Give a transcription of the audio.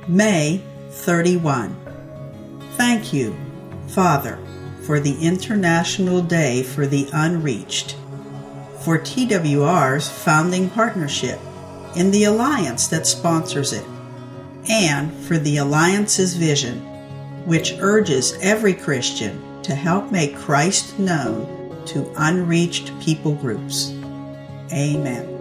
May 31. Thank you, Father, for the International Day for the Unreached, for TWR's founding partnership in the alliance that sponsors it, and for the Alliance's vision, which urges every Christian to help make Christ known to unreached people groups. Amen.